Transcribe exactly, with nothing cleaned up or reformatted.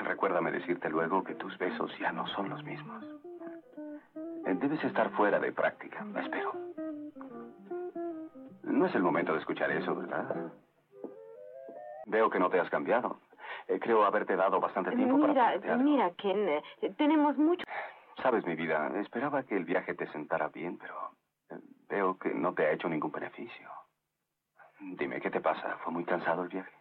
Recuérdame decirte luego que tus besos ya no son los mismos. Eh, Debes estar fuera de práctica, espero. No es el momento de escuchar eso, ¿verdad? Veo que no te has cambiado. Eh, creo haberte dado bastante tiempo Mira, para ponerte algo. mira, Ken, eh, tenemos mucho... Sabes, mi vida, esperaba que el viaje te sentara bien, pero eh, veo que no te ha hecho ningún beneficio. Dime, ¿qué te pasa? ¿Fue muy cansado el viaje?